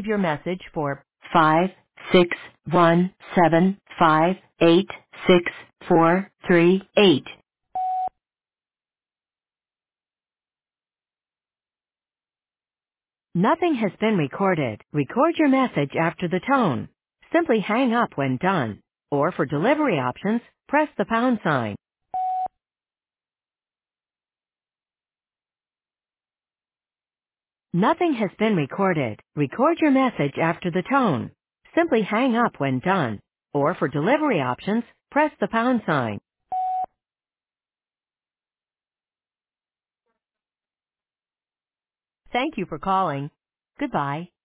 your message for 56175864438. Nothing has been recorded. Record your message after the tone. Simply hang up when done. Or for delivery options, press the pound sign. Nothing has been recorded. Record your message after the tone. Simply hang up when done. Or for delivery options, press the pound sign. Thank you for calling. Goodbye.